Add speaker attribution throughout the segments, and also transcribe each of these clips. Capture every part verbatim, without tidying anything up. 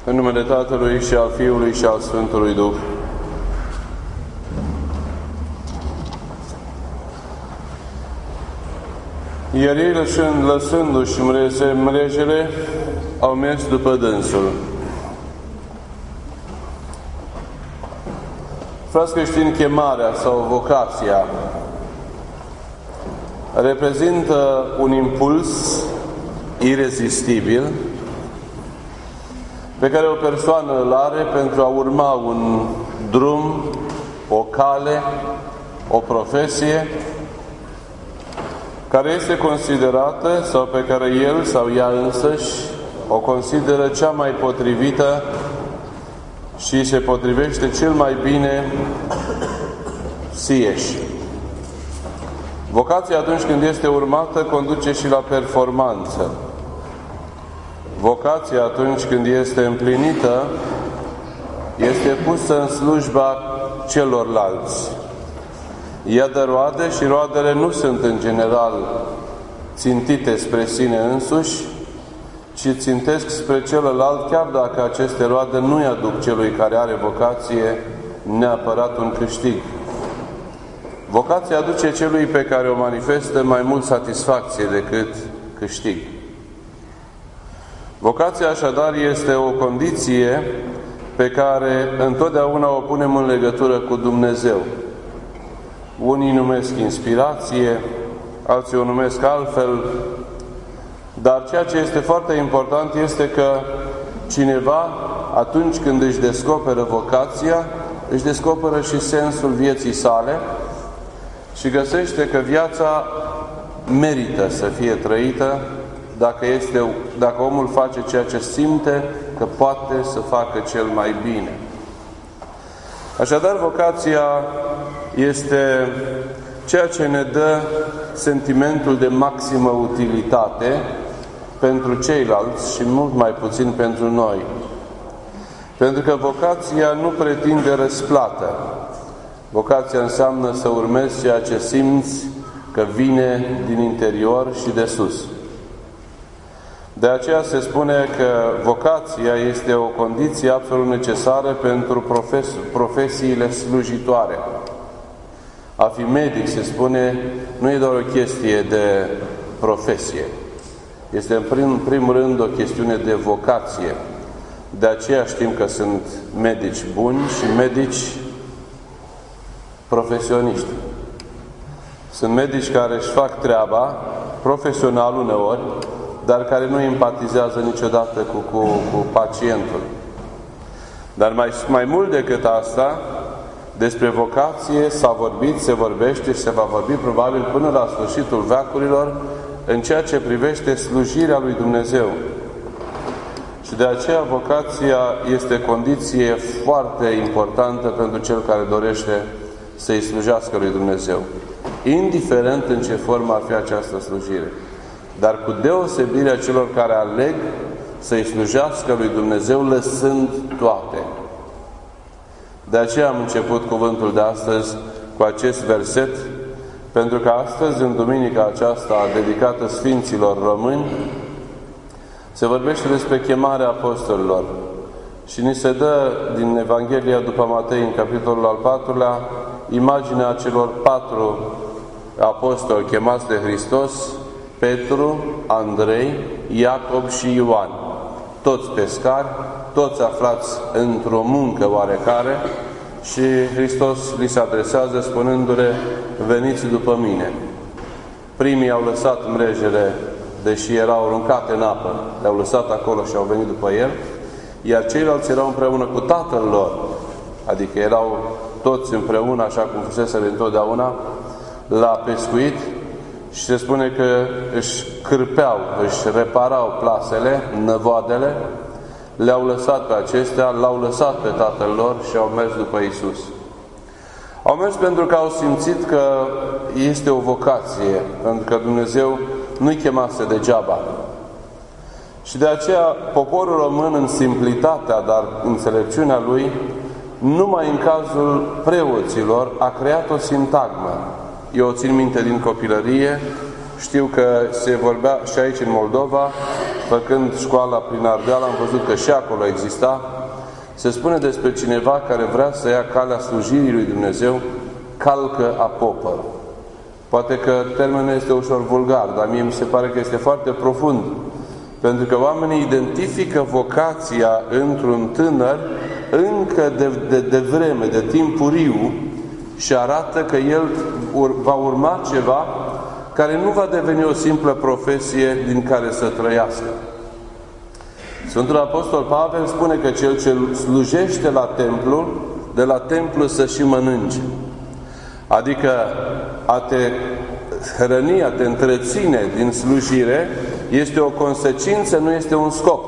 Speaker 1: În numele Tatălui și al Fiului și al Sfântului Duh. Iar ei, lăsând, lăsându-și mrejele, au mers după dânsul. Frați creștini, chemarea sau vocația reprezintă un impuls irezistibil pe care o persoană îl are pentru a urma un drum, o cale, o profesie care este considerată sau pe care el sau ea însăși o consideră cea mai potrivită și se potrivește cel mai bine sieși. Vocația, atunci când este urmată, conduce și la performanță. Vocația, atunci când este împlinită, este pusă în slujba celorlalți. Ea dă roade și roadele nu sunt în general țintite spre sine însuși, ci țintesc spre celălalt, chiar dacă aceste roade nu-i aduc celui care are vocație neapărat un câștig. Vocația aduce celui pe care o manifestă mai mult satisfacție decât câștig. Vocația, așadar, este o condiție pe care întotdeauna o punem în legătură cu Dumnezeu. Unii numesc inspirație, alții o numesc altfel, dar ceea ce este foarte important este că cineva, atunci când își descoperă vocația, își descoperă și sensul vieții sale și găsește că viața merită să fie trăită dacă, este, dacă omul face ceea ce simte că poate să facă cel mai bine. Așadar, vocația este ceea ce ne dă sentimentul de maximă utilitate pentru ceilalți și mult mai puțin pentru noi. Pentru că vocația nu pretinde răsplată. Vocația înseamnă să urmezi ceea ce simți că vine din interior și de sus. De aceea se spune că vocația este o condiție absolut necesară pentru profes- profesiile slujitoare. A fi medic, se spune, nu e doar o chestie de profesie. Este în prim, primul rând o chestiune de vocație. De aceea știm că sunt medici buni și medici profesioniști. Sunt medici care își fac treaba, profesional uneori, dar care nu empatizează niciodată cu, cu, cu pacientul. Dar mai, mai mult decât asta, despre vocație s-a vorbit, se vorbește și se va vorbi probabil până la sfârșitul veacurilor în ceea ce privește slujirea lui Dumnezeu. Și de aceea vocația este condiție foarte importantă pentru cel care dorește să-i slujească lui Dumnezeu. Indiferent în ce formă ar fi această slujire. Dar cu deosebirea celor care aleg să-i slujească lui Dumnezeu lăsând toate. De aceea am început cuvântul de astăzi cu acest verset, pentru că astăzi, în duminica aceasta dedicată Sfinților Români, se vorbește despre chemarea apostolilor. Și ni se dă din Evanghelia după Matei, în capitolul al patrulea, imaginea celor patru apostoli chemați de Hristos: Petru, Andrei, Iacob și Ioan. Toți pescari, toți aflați într-o muncă oarecare și Hristos li se adresează spunându-le: veniți după mine. Primii au lăsat mrejele, deși erau aruncate în apă, le-au lăsat acolo și au venit după el, iar ceilalți erau împreună cu tatăl lor, adică erau toți împreună, așa cum fusese întotdeauna, la pescuit. Și se spune că își cârpeau, își reparau plasele, năvoadele, le-au lăsat pe acestea, l-au lăsat pe tatăl lor și au mers după Iisus. Au mers pentru că au simțit că este o vocație, pentru că Dumnezeu nu-i chemase degeaba. Și de aceea poporul român, în simplitatea, dar înțelepciunea lui, numai în cazul preoților a creat o sintagmă. Eu o țin minte din copilărie, știu că se vorbea și aici în Moldova făcând școala prin Ardeal, am văzut că și acolo exista. Se spune despre cineva care vrea să ia calea slujirii lui Dumnezeu, calcă a popă. Poate că termenul este ușor vulgar, dar mie mi se pare că este foarte profund. Pentru că oamenii identifică vocația într-un tânăr încă de, de, de vreme, de timpuriu, și arată că el va urma ceva care nu va deveni o simplă profesie din care să trăiască. Sfântul Apostol Pavel spune că cel ce slujește la templu, de la templu să și mănânce. Adică a te hrăni, a te întreține din slujire este o consecință, nu este un scop.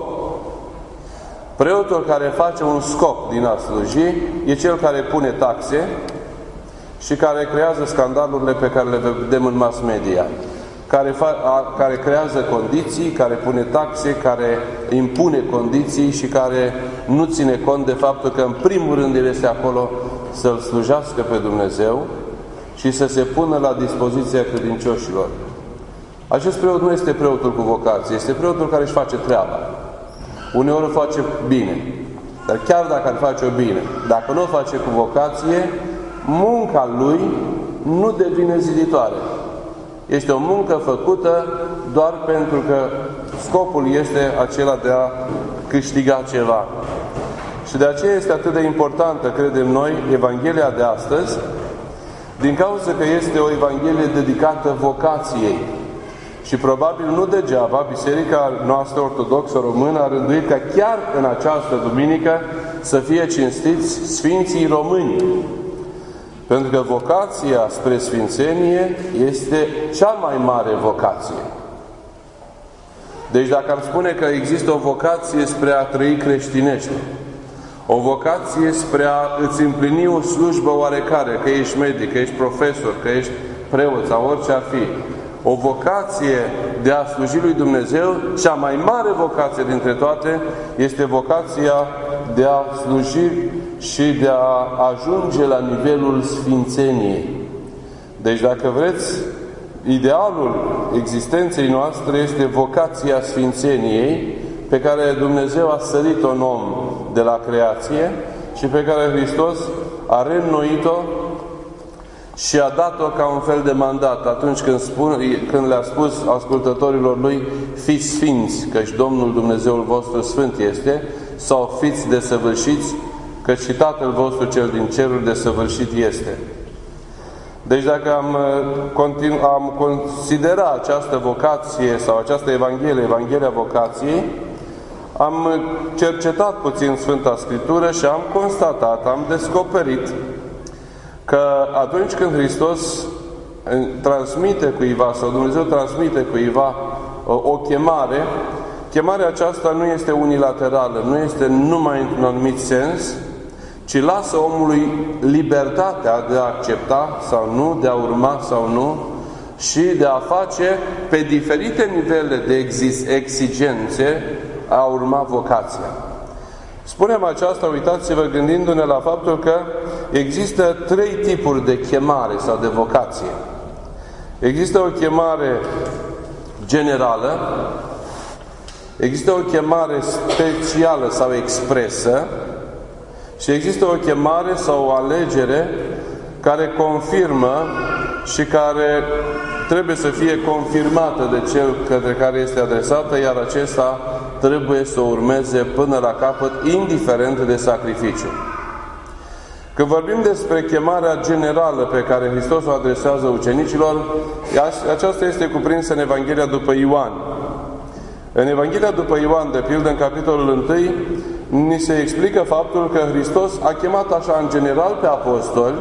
Speaker 1: Preotul care face un scop din a sluji e cel care pune taxe și care creează scandalurile pe care le vedem în mass media. Care, fa, a, care creează condiții, care pune taxe, care impune condiții și care nu ține cont de faptul că în primul rând el este acolo să-L slujească pe Dumnezeu și să se pună la dispoziția credincioșilor. Acest preot nu este preotul cu vocație, este preotul care își face treaba. Uneori o face bine, dar chiar dacă ar face-o bine, dacă nu o face cu vocație, munca lui nu devine ziditoare. Este o muncă făcută doar pentru că scopul este acela de a câștiga ceva. Și de aceea este atât de importantă, credem noi, Evanghelia de astăzi, din cauza că este o Evanghelie dedicată vocației. Și probabil nu degeaba Biserica noastră ortodoxă română a rânduit ca chiar în această duminică să fie cinstiți Sfinții Români. Pentru că vocația spre sfințenie este cea mai mare vocație. Deci dacă am spune că există o vocație spre a trăi creștinește, o vocație spre a îți împlini o slujbă oarecare, că ești medic, că ești profesor, că ești preot sau orice ar fi, o vocație de a sluji lui Dumnezeu, cea mai mare vocație dintre toate, este vocația de a sluji și de a ajunge la nivelul sfințeniei. Deci dacă vreți, idealul existenței noastre este vocația sfințeniei, pe care Dumnezeu a sărit-o în om de la creație și pe care Hristos a reînnoit-o și a dat-o ca un fel de mandat atunci când, spun, când le-a spus ascultătorilor lui: fiți sfinți, căci Domnul Dumnezeul vostru sfânt este, sau fiți desăvârșiți, căci și Tatăl vostru cel din ceruri desăvârșit este. Deci dacă am, continu, am considerat această vocație sau această Evanghelie, Evanghelia vocației, am cercetat puțin Sfânta Scriptură și am constatat, am descoperit că atunci când Hristos transmite cuiva sau Dumnezeu transmite cuiva o chemare, chemarea aceasta nu este unilaterală, nu este numai într-un anumit sens, ci lasă omului libertatea de a accepta sau nu, de a urma sau nu și de a face pe diferite nivele de exigențe a urma vocația. Spunem aceasta, uitați-vă, gândindu-ne la faptul că există trei tipuri de chemare sau de vocație. Există o chemare generală, există o chemare specială sau expresă și există o chemare sau o alegere care confirmă și care trebuie să fie confirmată de cel către care este adresată, iar acesta trebuie să o urmeze până la capăt, indiferent de sacrificiu. Când vorbim despre chemarea generală pe care Hristos o adresează ucenicilor, aceasta este cuprinsă în Evanghelia după Ioan. În Evanghelia după Ioan, de pildă, în capitolul unu, ni se explică faptul că Hristos a chemat așa în general pe apostoli,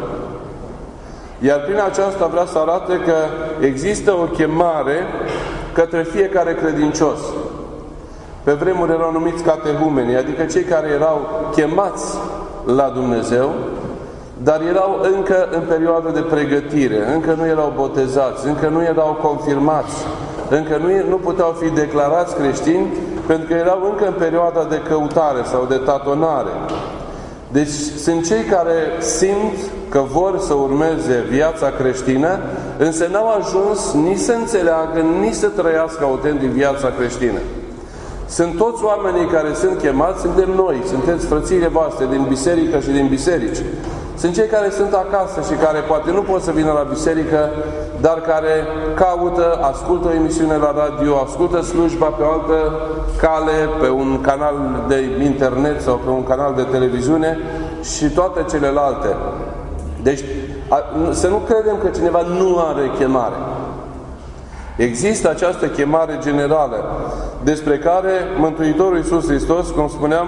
Speaker 1: iar prin aceasta vrea să arate că există o chemare către fiecare credincios. Pe vremuri erau numiți catehumeni, adică cei care erau chemați la Dumnezeu, dar erau încă în perioadă de pregătire, încă nu erau botezați, încă nu erau confirmați, încă nu, nu puteau fi declarați creștini, pentru că erau încă în perioada de căutare sau de tatonare. Deci sunt cei care simt că vor să urmeze viața creștină, însă n-au ajuns nici să înțeleagă, nici să trăiască autentic viața creștină. Sunt toți oamenii care sunt chemați, suntem noi, sunteți frățiile voastre din biserică și din biserici. Sunt cei care sunt acasă și care poate nu pot să vină la biserică, dar care caută, ascultă o emisiune la radio, ascultă slujba pe o altă cale, pe un canal de internet sau pe un canal de televiziune și toate celelalte. Deci să nu credem că cineva nu are chemare. Există această chemare generală despre care Mântuitorul Iisus Hristos, cum spuneam,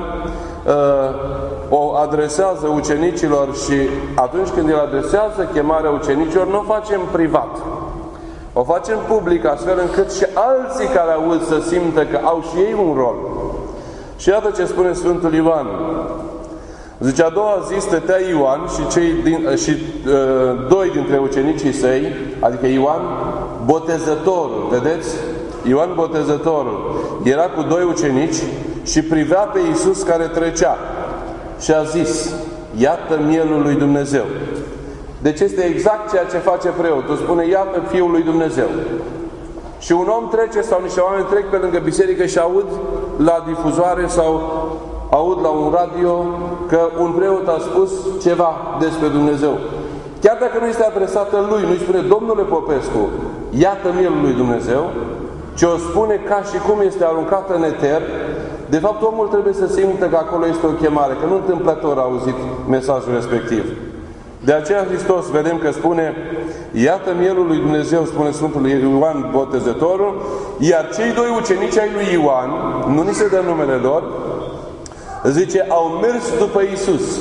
Speaker 1: o adresează ucenicilor și atunci când El adresează chemarea ucenicilor, nu o facem privat. O facem public, astfel încât și alții care aud să simtă că au și ei un rol. Și iată ce spune Sfântul Ioan. Zice, a doua zi stătea Ioan și, cei din, și uh, doi dintre ucenicii săi, adică Ioan Botezătorul, vedeți? Ioan Botezătorul era cu doi ucenici și privea pe Iisus care trecea și a zis, iată mielul lui Dumnezeu. Deci este exact ceea ce face preotul. Spune, iată Fiul lui Dumnezeu. Și un om trece sau niște oameni trec pe lângă biserică și aud la difuzoare sau aud la un radio că un preot a spus ceva despre Dumnezeu. Chiar dacă nu este adresată lui, nu-i spune, domnule Popescu, iată mielul lui Dumnezeu, ci o spune ca și cum este aruncată în eter. De fapt, omul trebuie să simtă că acolo este o chemare, că nu întâmplător a auzit mesajul respectiv. De aceea Hristos, vedem că spune, iată mielul lui Dumnezeu, spune Sfântul Ioan Botezătorul, iar cei doi ucenici ai lui Ioan, nu ni se dă numele lor, zice, au mers după Iisus.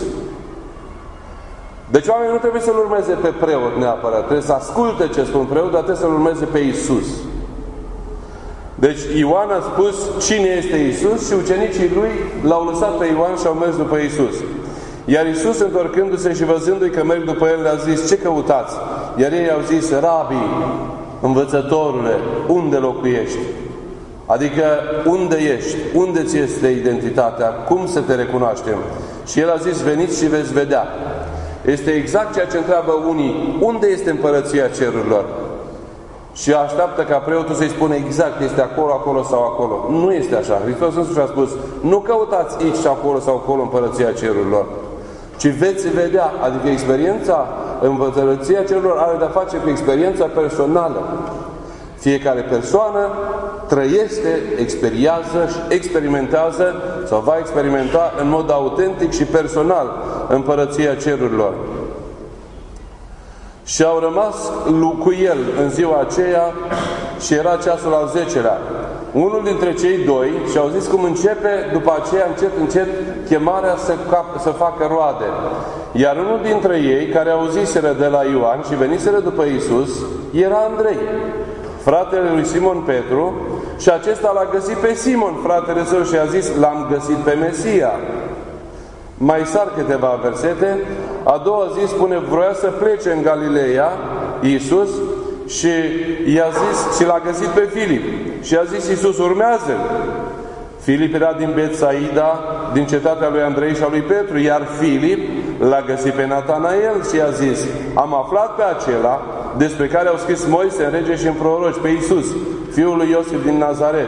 Speaker 1: Deci oamenii nu trebuie să-L urmeze pe preot neapărat, trebuie să asculte ce spun preot, dar trebuie să-L urmeze pe Iisus. Deci Ioan a spus cine este Iisus și ucenicii lui l-au lăsat pe Ioan și au mers după Iisus. Iar Iisus, întorcându-se și văzându-i că merg după El, le-a zis, ce căutați? Iar ei au zis, Rabi, învățătorule, unde locuiești? Adică, unde ești? Unde ți este identitatea? Cum să te recunoaștem? Și El a zis, veniți și veți vedea. Este exact ceea ce întreabă unii, unde este împărăția cerurilor? Și așteaptă ca preotul să-i spună exact, este acolo, acolo sau acolo. Nu este așa. Hristos însuși a spus, nu căutați aici și acolo sau acolo împărăția cerurilor, ci veți vedea. Adică experiența împărăția cerurilor are de-a face cu experiența personală. Fiecare persoană trăiește, experiază și experimentează sau va experimenta în mod autentic și personal împărăția cerurilor. Și au rămas cu El în ziua aceea și era ceasul al zecelea. Unul dintre cei doi și-au zis cum începe, după aceea încet, încet, chemarea să, cap, să facă roade. Iar unul dintre ei, care auziseră de la Ioan și veniseră după Iisus, era Andrei, fratele lui Simon Petru, și acesta l-a găsit pe Simon, fratele său, și a zis, l-am găsit pe Mesia. Mai sar câteva versete. A doua zi spune, vroia să plece în Galileea, Iisus, și i-a zis, și l-a găsit pe Filip. Și a zis Iisus, urmează-l. Filip era din Betsaida, din cetatea lui Andrei și a lui Petru, iar Filip l-a găsit pe Natanael și i-a zis, am aflat pe acela despre care au scris Moise, în rege și în proroci, pe Iisus, fiul lui Iosif din Nazaret.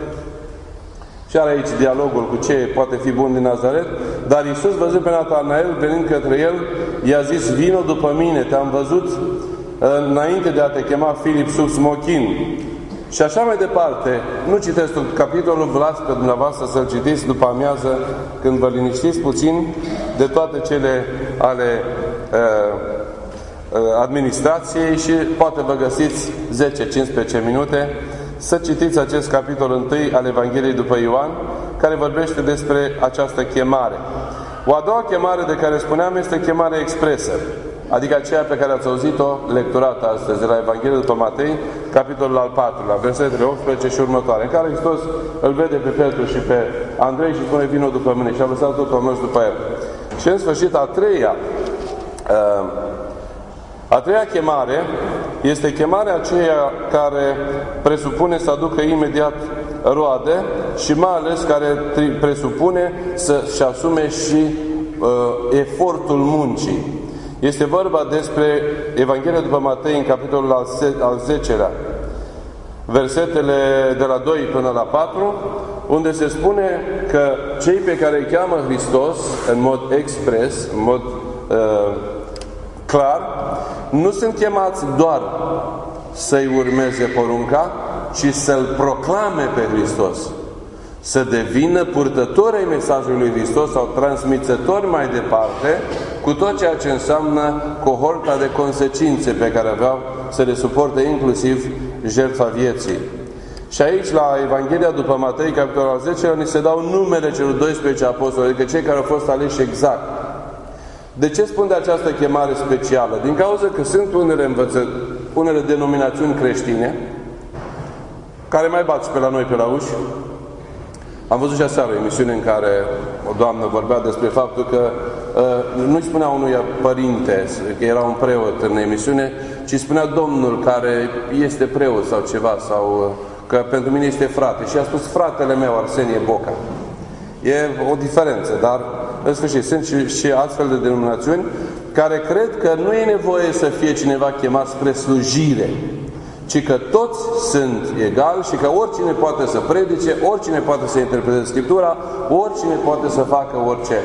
Speaker 1: Și are aici dialogul cu ce poate fi bun din Nazaret. Dar Iisus, văzând pe Natanael, venind către el, i-a zis, vino după mine, te-am văzut înainte de a te chema Filip sub smochin. Și așa mai departe. Nu citesc tot capitolul, vă las pe dumneavoastră să-l citiți după amiază, când vă liniștiți puțin de toate cele ale uh, administrației și poate vă găsiți zece cincisprezece minute să citiți acest capitol întâi al Evangheliei după Ioan, care vorbește despre această chemare. O a doua chemare de care spuneam este chemarea expresă, adică aceea pe care ați auzit-o lecturată astăzi de la Evanghelia după Matei, capitolul al patrulea, versetele optsprezece și următoare, în care Hristos îl vede pe Petru și pe Andrei și spune, vino după mine, și a lăsat totul mers după el. Și în sfârșit, a treia uh, A treia chemare este chemarea aceea care presupune să aducă imediat roade și mai ales care presupune să-și asume și uh, efortul muncii. Este vorba despre Evanghelia după Matei în capitolul al zecelea, versetele de la doi până la patru, unde se spune că cei pe care îi cheamă Hristos, în mod expres, în mod uh, clar, nu sunt chemați doar să-i urmeze porunca, ci să-L proclame pe Hristos, să devină purtători ai mesajului lui Hristos sau transmițători mai departe cu tot ceea ce înseamnă cohorta de consecințe pe care aveau să le suporte inclusiv jertfa vieții. Și aici, la Evanghelia după Matei, capitolul al zece, ni se dau numele celor doisprezece apostoli, adică cei care au fost aleși exact. De ce spun de această chemare specială? Din cauza că sunt unele, învăță, unele denominațiuni creștine care mai bat și pe la noi pe la uși. Am văzut și aseară o emisiune în care o doamnă vorbea despre faptul că uh, nu-i spunea unuia părinte, că era un preot în emisiune, ci spunea domnul care este preot sau ceva, sau uh, că pentru mine este frate. Și a spus fratele meu, Arsenie Boca. E o diferență, dar în sfârșit sunt și, și astfel de denominațiuni care cred că nu e nevoie să fie cineva chemat spre slujire, ci că toți sunt egali și că oricine poate să predice, oricine poate să interpreteze Scriptura, oricine poate să facă orice.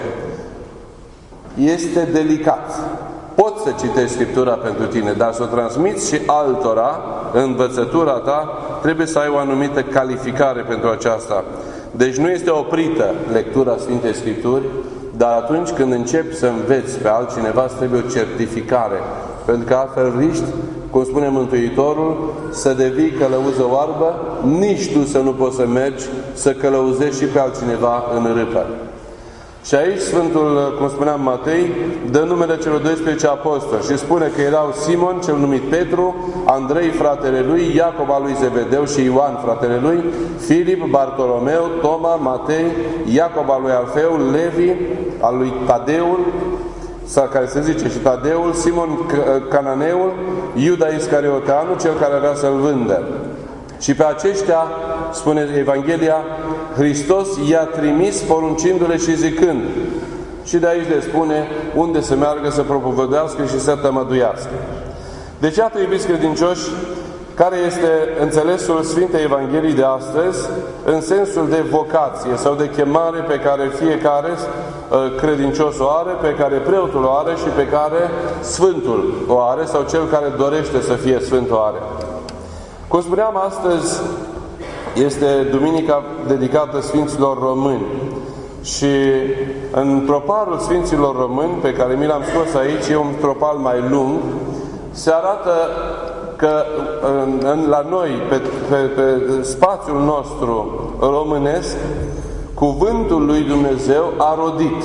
Speaker 1: Este delicat. Poți să citești Scriptura pentru tine, dar să o transmiți și altora, învățătura ta, trebuie să ai o anumită calificare pentru aceasta. Deci nu este oprită lectura Sfintei Scripturi, dar atunci când începi să înveți pe altcineva, îți trebuie o certificare. Pentru că altfel riști, cum spune Mântuitorul, să devii călăuză oarbă, nici tu să nu poți să mergi să călăuzești și pe altcineva în râpă. Și aici Sfântul, cum spuneam, Matei, dă numele celor doisprezece apostoli și spune că erau Simon, cel numit Petru, Andrei, fratele lui, Iacob al lui Zevedeu și Ioan, fratele lui, Filip, Bartolomeu, Toma, Matei, Iacob al lui Alfeu, Levi, al lui Tadeul, sau care se zice și Tadeul, Simon Cananeul, Iuda Iscarioteanu, cel care avea să-l vândă. Și pe aceștia, spune Evanghelia, Hristos i-a trimis poruncindu-le și zicând. Și de aici le spune unde să meargă să propovăduiască și să tămăduiască. Deci, iată, iubiți credincioși, care este înțelesul Sfintei Evangheliei de astăzi în sensul de vocație sau de chemare pe care fiecare credincios o are, pe care preotul o are și pe care Sfântul o are sau cel care dorește să fie Sfânt o are. Cum spuneam, astăzi este duminica dedicată Sfinților Români și în troparul Sfinților Români, pe care mi l-am scos aici, e un tropar mai lung, se arată că în, în, la noi, pe, pe, pe spațiul nostru românesc, cuvântul lui Dumnezeu a rodit.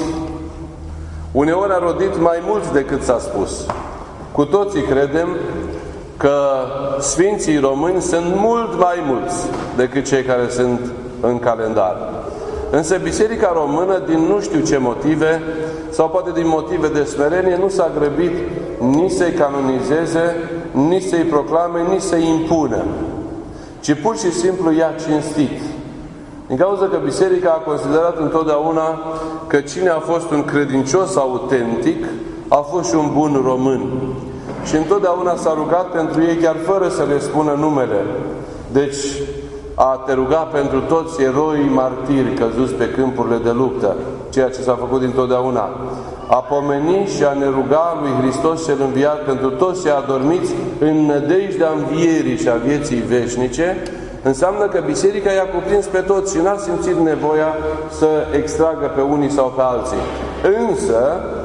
Speaker 1: Uneori a rodit mai mult decât s-a spus. Cu toții credem că Sfinții Români sunt mult mai mulți decât cei care sunt în calendar. Însă Biserica Română, din nu știu ce motive, sau poate din motive de smerenie, nu s-a grăbit nici să-i canonizeze, nici să-i proclame, nici să-i impună, ci pur și simplu i-a cinstit. Din cauza că Biserica a considerat întotdeauna că cine a fost un credincios autentic a fost și un bun român. Și întotdeauna s-a rugat pentru ei chiar fără să le spună numele. Deci a te ruga pentru toți eroii martiri căzuți pe câmpurile de luptă, ceea ce s-a făcut dintotdeauna. A pomeni și a ne ruga lui Hristos cel înviat pentru toți cei adormiți în nădejdea învierii și a vieții veșnice, înseamnă că Biserica i-a cuprins pe toți și n-a simțit nevoia să extragă pe unii sau pe alții. Însă,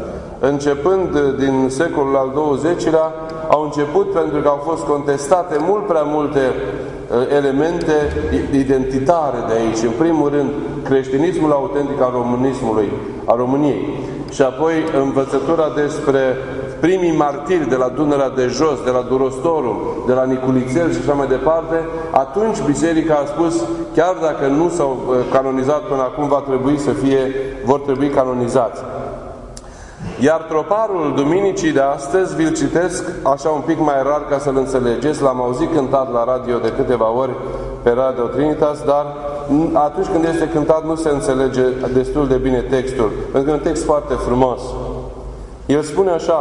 Speaker 1: începând din secolul al douăzecilea, au început, pentru că au fost contestate mult prea multe elemente identitare de aici. În primul rând, creștinismul autentic al românismului, a României. Și apoi învățătura despre primii martiri de la Dunărea de Jos, de la Durostorum, de la Niculițel și așa mai departe. Atunci Biserica a spus, chiar dacă nu s-au canonizat până acum, va trebui să fie, vor trebui canonizați. Iar troparul duminicii de astăzi vi-l citesc așa un pic mai rar ca să-l înțelegeți. L-am auzit cântat la radio de câteva ori pe Radio Trinitas, dar atunci când este cântat nu se înțelege destul de bine textul, pentru că e un text foarte frumos. El spune așa: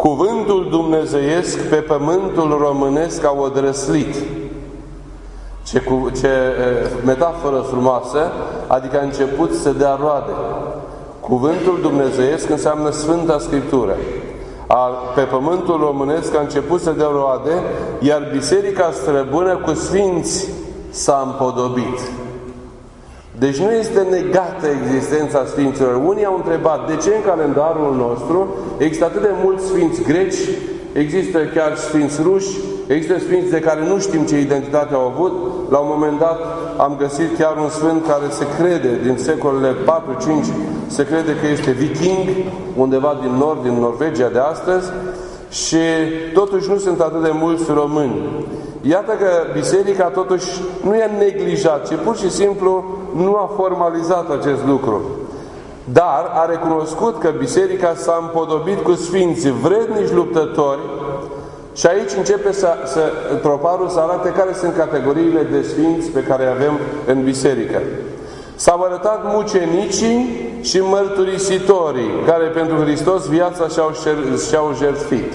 Speaker 1: cuvântul dumnezeiesc pe pământul românesc a odrăslit. Ce, cu, ce metaforă frumoasă, adică a început să dea roade. Cuvântul dumnezeiesc înseamnă Sfânta Scriptură. A, pe pământul românesc a început să dea roade, iar Biserica străbună cu sfinți s-a împodobit. Deci nu este negată existența sfinților. Unii au întrebat de ce în calendarul nostru există atât de mulți sfinți greci, există chiar sfinți ruși, există sfinți de care nu știm ce identitate au avut. La un moment dat am găsit chiar un sfânt care se crede, din secolele patru cinci, se crede că este viking, undeva din nord, din Norvegia de astăzi, și totuși nu sunt atât de mulți români. Iată că Biserica totuși nu i-a neglijat, ci pur și simplu nu a formalizat acest lucru. Dar a recunoscut că Biserica s-a împodobit cu sfinți vrednici luptători și aici începe să, să troparul să arate care sunt categoriile de sfinți pe care avem în Biserică. S-au arătat mucenicii și mărturisitorii care pentru Hristos viața și-au, și-au jertfit.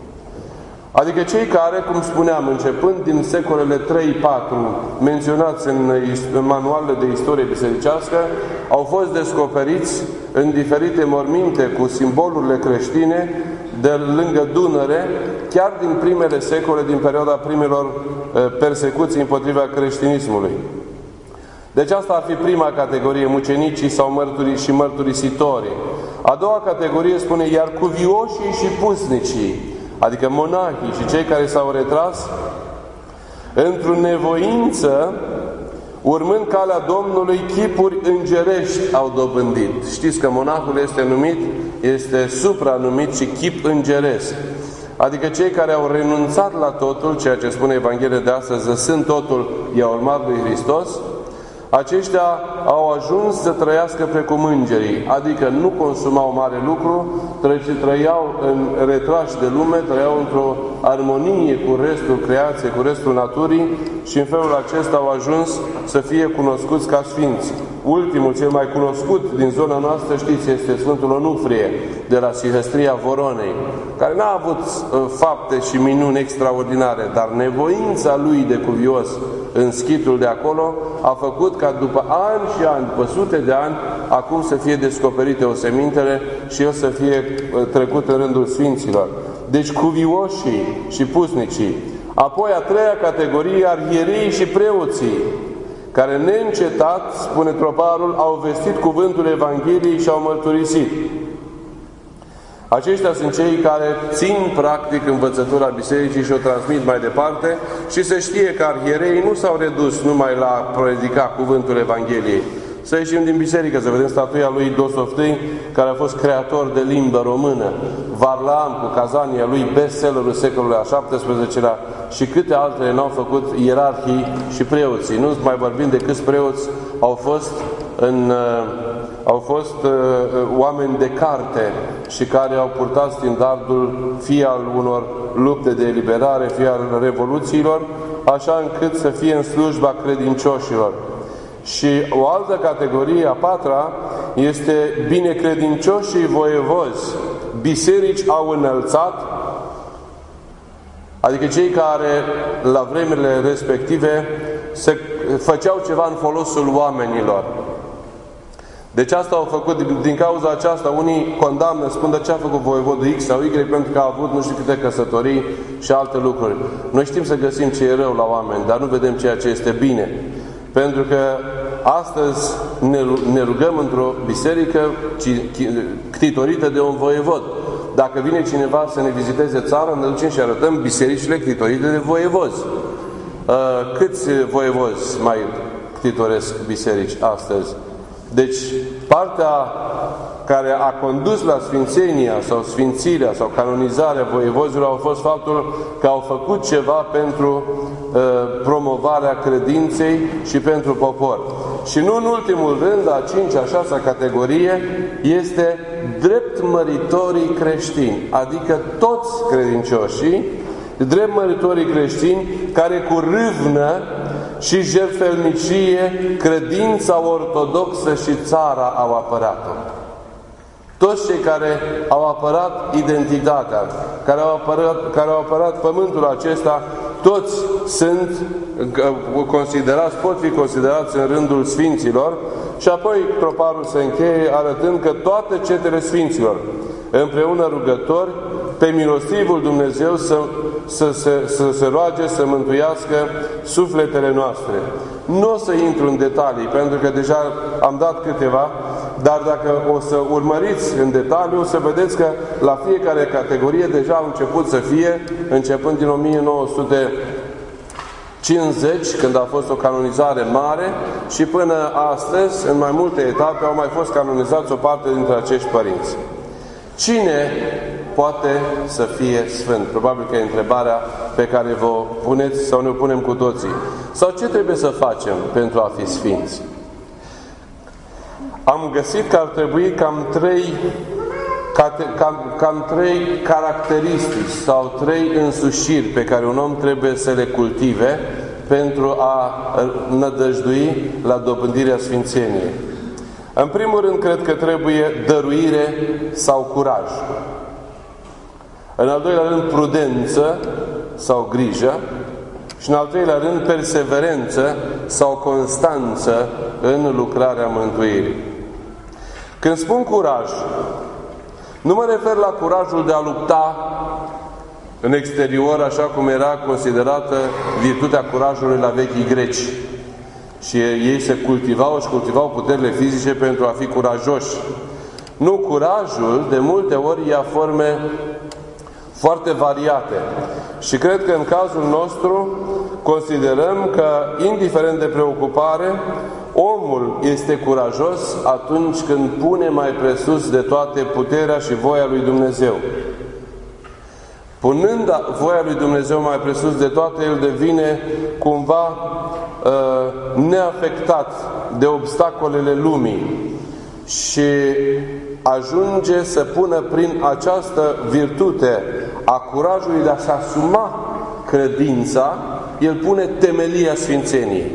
Speaker 1: Adică cei care, cum spuneam, începând din secolele trei patru, menționați în, în manualele de istorie bisericească, au fost descoperiți în diferite morminte cu simbolurile creștine de lângă Dunăre, chiar din primele secole, din perioada primelor persecuții împotriva creștinismului. Deci asta ar fi prima categorie, mucenicii sau mărturii și mărturisitorii. A doua categorie spune, iar cuvioșii și pusnicii, adică monahii și cei care s-au retras într-o nevoință, urmând calea Domnului, chipuri îngerești au dobândit. Știți că monahul este numit, este supranumit și chip îngeresc. Adică cei care au renunțat la totul, ceea ce spune Evanghelia de astăzi, zăsând totul, i-au urmat lui Hristos, aceștia au ajuns să trăiască precum îngerii, adică nu consumau mare lucru, trăiau în retrași de lume, trăiau într-o armonie cu restul creației, cu restul naturii și în felul acesta au ajuns să fie cunoscuți ca sfinți. Ultimul, cel mai cunoscut din zona noastră, știți, este Sfântul Onufrie, de la Sihăstria Voronei, care n-a avut uh, fapte și minuni extraordinare, dar nevoința lui de cuvios în schitul de acolo a făcut ca după ani și ani, după sute de ani, acum să fie descoperite osemintele și el să fie uh, trecut în rândul sfinților. Deci cuvioșii și pusnicii. Apoi a treia categorie, arhiereii și preoții, care neîncetat, spune troparul, au vestit cuvântul Evangheliei și au mărturisit. Aceștia sunt cei care țin practic învățătura Bisericii și o transmit mai departe și se știe că arhiereii nu s-au redus numai la a predica cuvântul Evangheliei. Să ieșim din biserică, să vedem statuia lui Dosof I, care a fost creator de limbă română, Varlaam cu Cazania lui, bestsellerul secolului al șaptesprezecelea și câte altele n-au făcut ierarhii și preoții. Nu mai vorbim de câți preoți au fost, în, au fost uh, oameni de carte și care au purtat standardul fie al unor lupte de eliberare, fie al revoluțiilor, așa încât să fie în slujba credincioșilor. Și o altă categorie, a patra, este binecredincioșii voievozi. Biserici au înălțat, adică cei care la vremile respective se făceau ceva în folosul oamenilor. Deci asta au făcut, din cauza aceasta, unii condamnă, spun de ce a făcut voievodul X sau Y, pentru că a avut nu știu câte căsătorii și alte lucruri. Noi știm să găsim ce e rău la oameni, dar nu vedem ceea ce este bine. Pentru că astăzi ne rugăm într-o biserică ctitorită de un voievod. Dacă vine cineva să ne viziteze țara, ne ducem și arătăm bisericile ctitorite de voievozi. Câți voievozi mai ctitoresc biserici astăzi? Deci, partea care a condus la sfințenia sau sfințirea sau canonizarea voievozilor au fost faptul că au făcut ceva pentru uh, promovarea credinței și pentru popor. Și nu în ultimul rând, a cincea, a șasea categorie este drept măritorii creștini, adică toți credincioșii, drept măritorii creștini care cu râvnă și jertfelnicie credința ortodoxă și țara au apărat-o. Toți cei care au apărat identitatea, care au apărat, care au apărat pământul acesta toți sunt considerați, pot fi considerați în rândul Sfinților, și apoi troparul se încheie arătând că toate cetele Sfinților, împreună rugători, pe milostivul Dumnezeu să, să, să, să se roage să mântuiască sufletele noastre. Nu o să intru în detalii, pentru că deja am dat câteva, dar dacă o să urmăriți în detaliu, o să vedeți că la fiecare categorie deja au început să fie, începând din o mie nouă sute cincizeci, când a fost o canonizare mare, și până astăzi, în mai multe etape, au mai fost canonizați o parte dintre acești părinți. Cine poate să fie sfânt? Probabil că e întrebarea pe care vă puneți sau ne punem cu toții. Sau ce trebuie să facem pentru a fi sfinți? Am găsit că ar trebui cam trei, cam, cam trei caracteristici sau trei însușiri pe care un om trebuie să le cultive pentru a nădăjdui la dobândirea sfințeniei. În primul rând, cred că trebuie dăruire sau curaj. În al doilea rând, prudență sau grijă. Și în al treilea rând, perseverență sau constanță în lucrarea mântuirii. Când spun curaj, nu mă refer la curajul de a lupta în exterior, așa cum era considerată virtutea curajului la vechii greci. Și ei se cultivau și cultivau puterile fizice pentru a fi curajoși. Nu, curajul de multe ori ia forme foarte variate. Și cred că în cazul nostru considerăm că, indiferent de preocupare, omul este curajos atunci când pune mai presus de toate puterea și voia lui Dumnezeu. Punând voia lui Dumnezeu mai presus de toate, el devine cumva uh, neafectat de obstacolele lumii și ajunge să pună prin această virtute a curajului de a-și asuma credința, el pune temelia sfințeniei.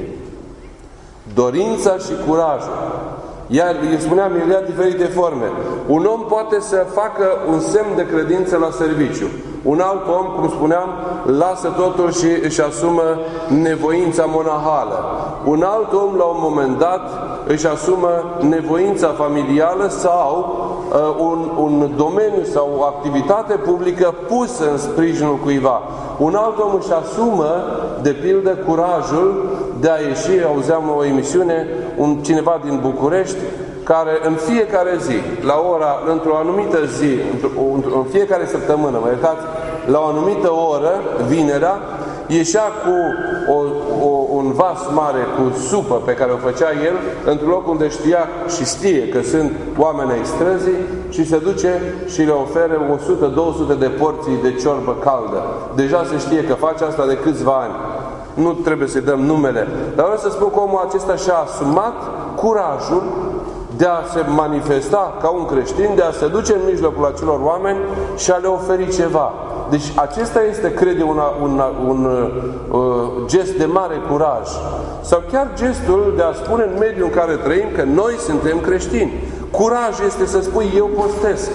Speaker 1: Dorința și curajul. Iar, îi spuneam, el ia diferite forme. Un om poate să facă un semn de credință la serviciu. Un alt om, cum spuneam, lasă totul și își asumă nevoința monahală. Un alt om, la un moment dat, își asumă nevoința familială sau uh, un, un domeniu sau o activitate publică pusă în sprijinul cuiva. Un alt om își asumă, de pildă, curajul de a ieși. Auzeam o emisiune, un, cineva din București, care în fiecare zi, la ora, într-o anumită zi, în fiecare săptămână, mă iertați, la o anumită oră, vinerea, ieșea cu o, o, un vas mare cu supă pe care o făcea el, într-un loc unde știa și știe că sunt oameni ai străzii, și se duce și le oferă o sută două sute de porții de ciorbă caldă. Deja se știe că face asta de câțiva ani. Nu trebuie să-i dăm numele. Dar vreau să spun că omul acesta și-a asumat curajul de a se manifesta ca un creștin, de a se duce în mijlocul acelor oameni și a le oferi ceva. Deci acesta este, cred eu, una, una, un uh, gest de mare curaj. Sau chiar gestul de a spune în mediul în care trăim că noi suntem creștini. Curaj este să spui, eu postesc.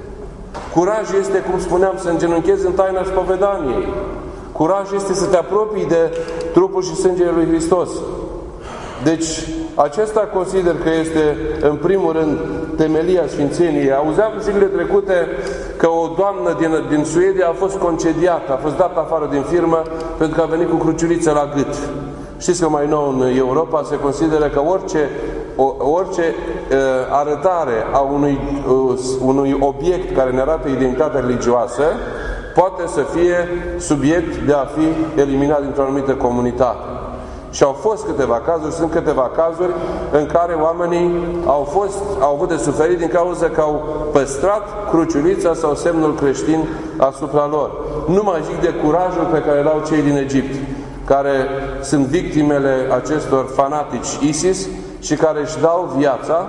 Speaker 1: Curaj este, cum spuneam, să îngenunchezi în taina spovedaniei. Curaj este să te apropii de trupul și sângele lui Hristos. Deci, acesta consider că este, în primul rând, temelia sfințeniei. Auzeam zilele trecute că o doamnă din, din Suedia a fost concediată, a fost dată afară din firmă pentru că a venit cu cruciuliță la gât. Știți că mai nou în Europa se consideră că orice, orice uh, arătare a unui, uh, unui obiect care ne arată identitatea religioasă poate să fie subiect de a fi eliminat dintr-o anumită comunitate. Și au fost câteva cazuri, sunt câteva cazuri în care oamenii au, fost, au avut de suferit din cauza că au păstrat cruciulița sau semnul creștin asupra lor. Nu mai zic de curajul pe care l-au cei din Egipt, care sunt victimele acestor fanatici ISIS și care își dau viața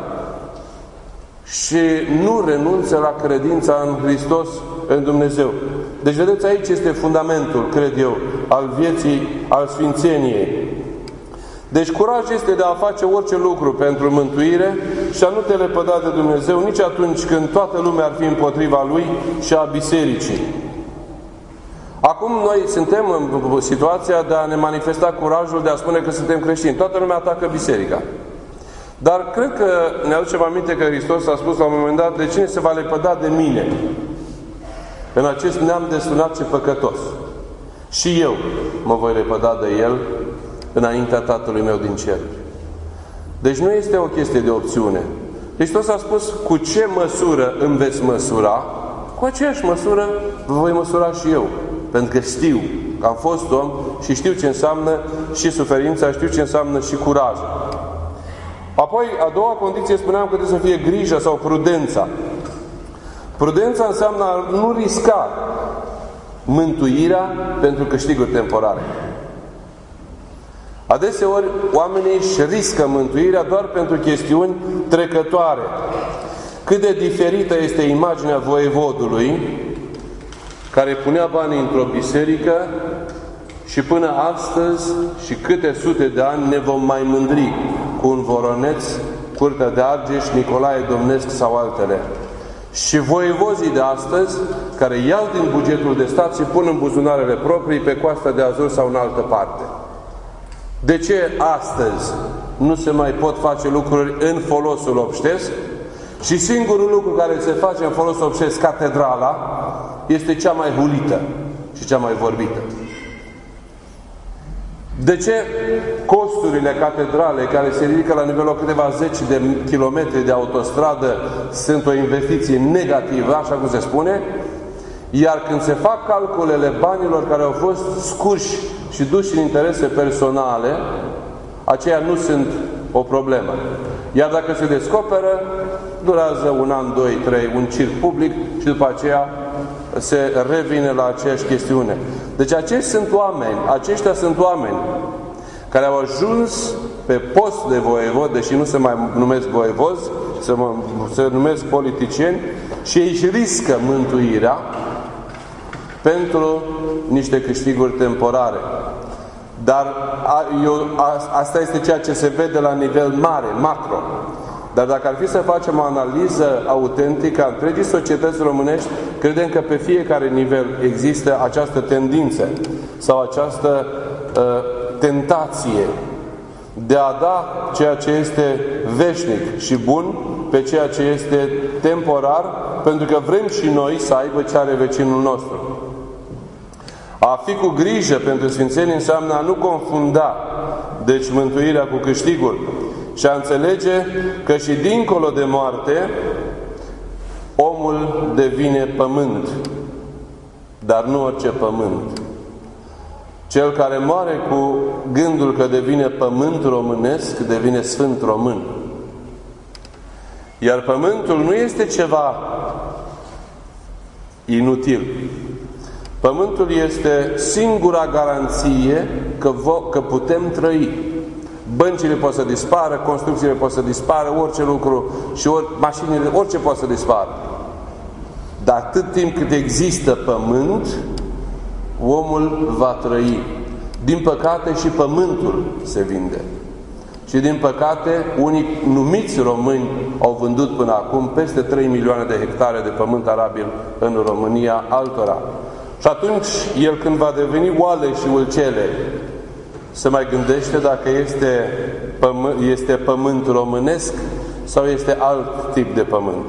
Speaker 1: și nu renunță la credința în Hristos, în Dumnezeu. Deci vedeți, aici este fundamentul, cred eu, al vieții, al sfințeniei. Deci curaj este de a face orice lucru pentru mântuire și a nu te lepăda de Dumnezeu nici atunci când toată lumea ar fi împotriva Lui și a bisericii. Acum noi suntem în situația de a ne manifesta curajul de a spune că suntem creștini. Toată lumea atacă biserica. Dar cred că ne aducem aminte că Hristos a spus la un moment dat: de cine se va lepăda de mine în acest neam destunat și păcătos? Și eu mă voi lepăda de el înaintea Tatălui meu din cer. Deci nu este o chestie de opțiune. Hristos a spus: cu ce măsură îmi veți măsura, cu aceeași măsură vă voi măsura și eu. Pentru că știu că am fost om și știu ce înseamnă și suferința, știu ce înseamnă și curajul. Apoi, a doua condiție, spuneam că trebuie să fie grija sau prudența. Prudența înseamnă a nu risca mântuirea pentru câștiguri temporare. Adeseori, oamenii își riscă mântuirea doar pentru chestiuni trecătoare. Cât de diferită este imaginea voievodului care punea banii într-o biserică și până astăzi și câte sute de ani ne vom mai mândri cu un Voroneț, Curtea de Argeș, Nicolae Domnesc sau altele. Și voievozii de astăzi, care iau din bugetul de stat și pun în buzunarele proprii pe Coasta de Azur sau în altă parte. De ce astăzi nu se mai pot face lucruri în folosul obștesc? Și singurul lucru care se face în folosul obștesc, catedrala, este cea mai hulită și cea mai vorbită. De ce costurile catedralei, care se ridică la nivelul câteva zeci de kilometri de autostradă, sunt o investiție negativă, așa cum se spune, iar când se fac calculele banilor care au fost scuși și duși în interese personale, aceia nu sunt o problemă. Iar dacă se descoperă, durează un an, doi, trei, un circ public și după aceea se revine la aceeași chestiune. Deci acești sunt oameni, aceștia sunt oameni care au ajuns pe post de voievod, deși nu se mai numesc voievozi, se, se numesc politicieni, și ei își riscă mântuirea pentru niște câștiguri temporare. Dar a, eu, a, asta este ceea ce se vede la nivel mare, macro. Dar dacă ar fi să facem o analiză autentică a întregii societăți românești, credem că pe fiecare nivel există această tendință sau această uh, tentație de a da ceea ce este veșnic și bun pe ceea ce este temporar, pentru că vrem și noi să aibă ce are vecinul nostru. A fi cu grijă pentru sfințenie înseamnă a nu confunda, deci, mântuirea cu câștigul și a înțelege că și dincolo de moarte omul devine pământ, dar nu orice pământ. Cel care moare cu gândul că devine pământ românesc, devine sfânt român. Iar pământul nu este ceva inutil. Pământul este singura garanție că, că putem trăi. Băncile pot să dispară, construcțiile pot să dispară, orice lucru și ori, mașinile, orice poate să dispară. Dar atât timp cât există pământ, omul va trăi. Din păcate și pământul se vinde. Și din păcate, unii numiți români au vândut până acum peste trei milioane de hectare de pământ arabil în România altora. Și atunci, el când va deveni oale și ulcele, se mai gândește dacă este pământ, este pământ românesc sau este alt tip de pământ.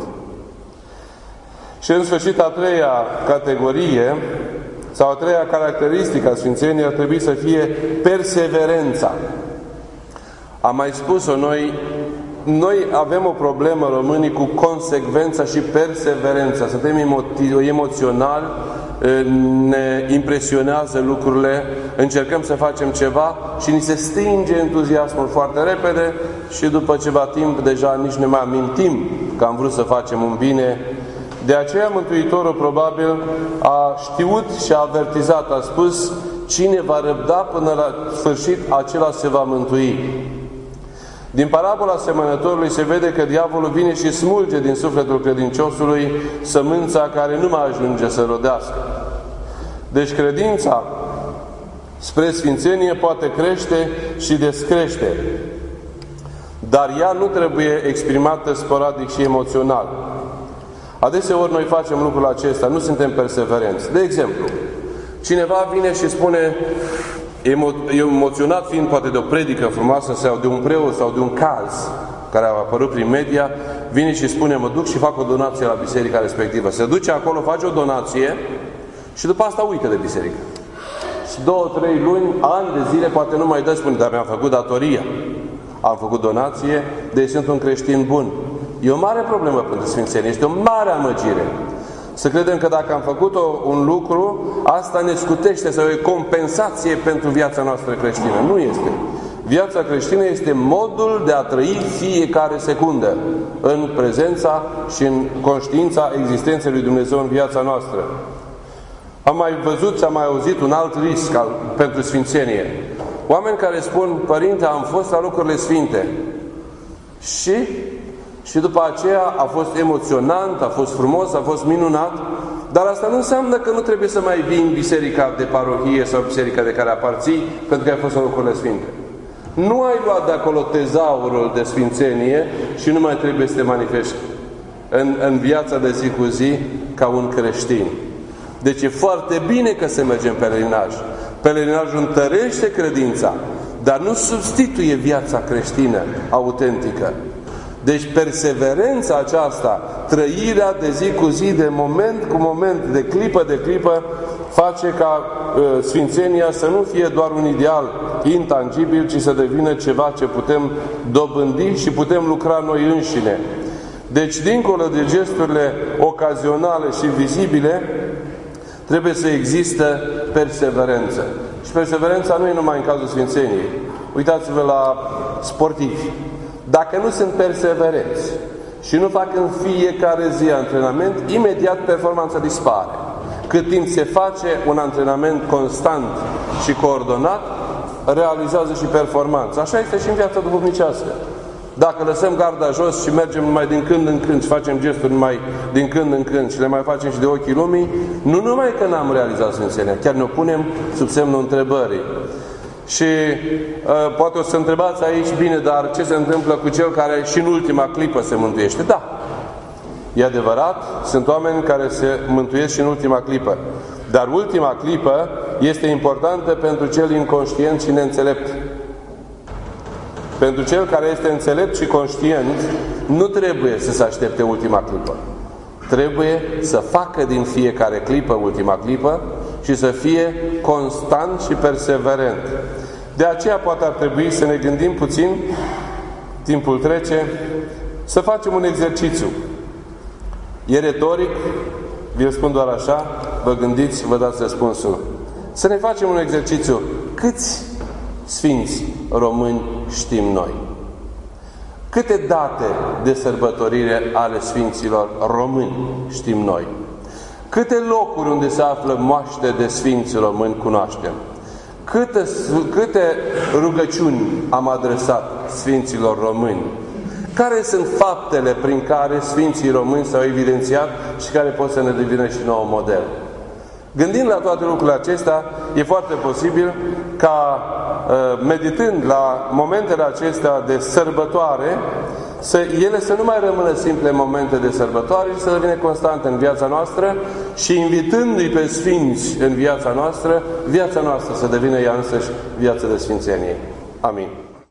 Speaker 1: Și în sfârșit, a treia categorie sau a treia caracteristică a sfințeniei ar trebui să fie perseverența. Am mai spus-o, noi, noi avem o problemă, românii, cu consecvența și perseverența. Suntem emo- emoționali, ne impresionează lucrurile, încercăm să facem ceva și ni se stinge entuziasmul foarte repede și după ceva timp deja nici ne mai amintim că am vrut să facem un bine. De aceea Mântuitorul probabil a știut și a avertizat, a spus: cine va răbda până la sfârșit, acela se va mântui. Din parabola semănătorului se vede că diavolul vine și smulge din sufletul credinciosului sămânța care nu mai ajunge să rodească. Deci credința spre sfințenie poate crește și descrește, dar ea nu trebuie exprimată sporadic și emoțional. Adeseori noi facem lucrul acesta, nu suntem perseverenți. De exemplu, Cineva vine și spune, emo emoționat fiind poate de o predică frumoasă sau de un preot sau de un caz care a apărut prin media, vine și spune, mă duc și fac o donație la biserica respectivă. Se duce acolo, face o donație și după asta uită de biserică. Și două, trei luni, ani de zile, poate nu mai dă, spune, dar mi-am făcut datoria. Am făcut donație, deci sunt un creștin bun. E o mare problemă pentru Sfințenie, este o mare amăgire. Să credem că dacă am făcut o, un lucru, asta ne scutește sau e compensație pentru viața noastră creștină. Nu este. Viața creștină este modul de a trăi fiecare secundă în prezența și în conștiința existenței lui Dumnezeu în viața noastră. Am mai văzut și am mai auzit un alt risc al, pentru Sfințenie. Oameni care spun, Părinte, am fost la lucrurile sfinte și, și după aceea a fost emoționant, a fost frumos, a fost minunat, dar asta nu înseamnă că nu trebuie să mai vii în biserica de parohie sau biserica de care aparții, pentru că ai fost la lucrurile sfinte. Nu ai luat de acolo tezaurul de sfințenie și nu mai trebuie să te manifesti în, în viața de zi cu zi ca un creștin. Deci e foarte bine că se merge în pelerinaj. Pelerinajul întărește credința, dar nu substituie viața creștină autentică. Deci perseverența aceasta, trăirea de zi cu zi, de moment cu moment, de clipă de clipă, face ca uh, Sfințenia să nu fie doar un ideal intangibil, ci să devină ceva ce putem dobândi și putem lucra noi înșine. Deci, dincolo de gesturile ocazionale și vizibile, trebuie să există perseverență. Și perseverența nu e numai în cazul Sfințeniei. Uitați-vă la sportivi. Dacă nu sunt perseverenți și nu fac în fiecare zi antrenament, imediat performanța dispare. Cât timp se face un antrenament constant și coordonat, realizează și performanța. Așa este și în viața duhovnicească. Dacă lăsăm garda jos și mergem numai din când în când și facem gesturi numai din când în când și le mai facem și de ochii lumii, nu numai că n-am realizat Sfințenia, chiar ne punem sub semnul întrebării. Și uh, poate o să întrebați aici, bine, dar ce se întâmplă cu cel care și în ultima clipă se mântuiește? Da, e adevărat, sunt oameni care se mântuiesc și în ultima clipă. Dar ultima clipă este importantă pentru cel inconștient și neînțelept. Pentru cel care este înțelept și conștient, nu trebuie să se aștepte ultima clipă. Trebuie să facă din fiecare clipă ultima clipă și să fie constant și perseverent. De aceea poate ar trebui să ne gândim puțin, timpul trece, să facem un exercițiu. E retoric, vi-l spun doar așa, vă gândiți și vă dați răspunsul. Să ne facem un exercițiu. Câți sfinți români știm noi? Câte date de sărbătorire ale sfinților români știm noi? Câte locuri unde se află moaște de sfinți români cunoaștem? Câte, câte rugăciuni am adresat sfinților români? Care sunt faptele prin care sfinții români s-au evidențiat și care pot să ne devină și nou model? Gândind la toate lucrurile acestea, e foarte posibil ca, meditând la momentele acestea de sărbătoare, să, ele să nu mai rămână simple momente de sărbătoare, ci să devină constante în viața noastră și invitându-i pe sfinți în viața noastră, viața noastră să devină ea însăși viața de sfințenie. Amin.